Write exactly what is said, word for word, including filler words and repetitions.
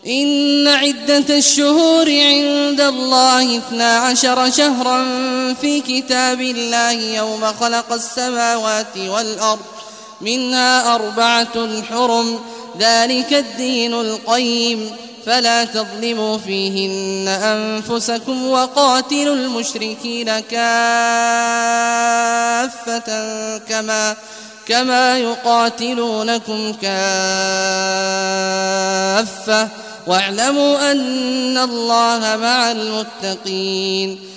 إن عدة الشهور عند الله اثنا عشر شهرا في كتاب الله يوم خلق السماوات والأرض منها أربعة حرم ذلك الدين القيم فلا تظلموا فيهن أنفسكم وقاتلوا المشركين كافة كما كما يقاتلونكم كافة واعلموا أن الله مع المتقين